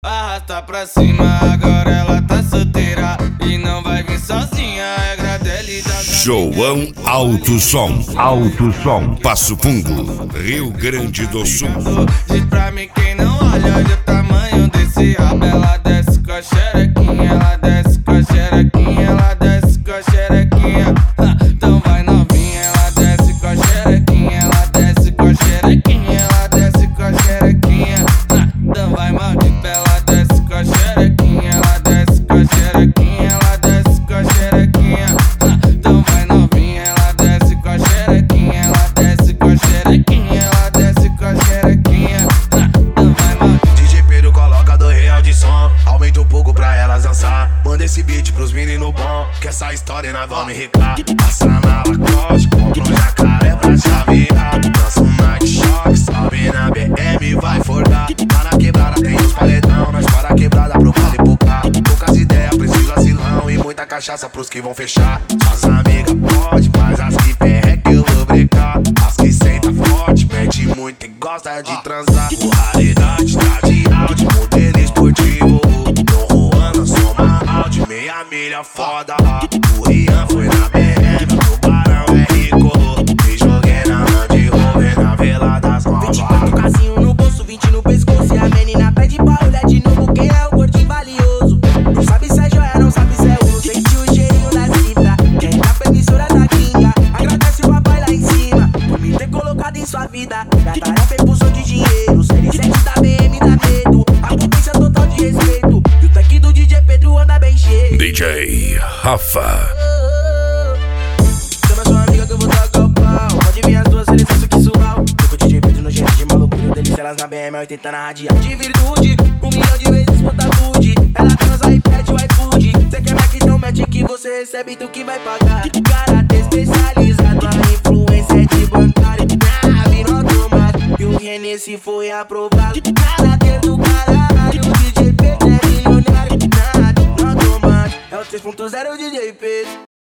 Arrasta pra cima, agora ela tá solteira e não vai vir sozinha, é gradelha da João Alto Som. Alto Som. Passo Fundo, Rio Grande do Sul. Diz pra mim quem não olha, olha o tamanho desse rabo. Ela desce com a xerequinha, ela desce com a xerequinha, ela desce com a xerequinha. Então vai novinha, ela desce com a xerequinha, ela desce com a xerequinha, ela desce com a xerequinha. Então vai maldita, ela desce com a xerequinha, ela desce com a xerequinha, ela desce com a xerequinha. Então vai novinha, ela desce com a xerequinha, ela desce com a xerequinha, ela desce com a xerequinha. Então vai maldita. DJ Pedro coloca R$2 de som, aumenta um pouco pra elas dançar. Manda esse beat pros meninos bom, que essa história nós vamos enricar. Passa na Lacoste, compra um jacaré pra chavear. Dança um night shock, sobe na BM, vai forgar. Lá na quebrada tem os paletão, nós para a quebrada pro vale pro carro. Poucas ideias, preciso asilão e muita cachaça pros que vão fechar. Suas amigas pode, mas as que perreca eu vou brincar. As que senta forte, mete muito e gosta de transar. O raridade tá de áudio, modelo esportivo. Tô Juana, soma áudio, meia milha foda. O Rian foi na BM, o Barão é rico. Me joguei na Land Rover, na Vela das Novas. 24 casinho no bolso, 20 no pescoço. E a menina pede pra olhar de novo quem é o gordinho valioso. Não sabe se é joia, não sabe se é ouro. Sente o cheirinho da cinta, quem tá pra emissora da gringa. Agradece o papai lá em cima por me ter colocado em sua vida. Da tarefa é pulsão de dinheiro, série 7 da BM dá medo. A potência total de respeito, e o tanque do DJ Pedro anda bem cheio. DJ Rafa. Chama sua amiga que eu vou tacar o pau. Pode vir as duas seleções que suau. Tô com o DJ Pedro no jeito de maluco. Delícia elas na BM, 80 na radial. De virtude, 1 milhão de vezes bota food. Ela transa e pede o iFood. Cê quer Mac, então mete que você recebe, tu que vai pagar. Caráter especializado, a influência é de bancário. Nave no automático, e o René se foi aprovado. Caráter do caralho, o DJ Pedro é milionário. Nada no automático, é o 3.0 DJ Pedro.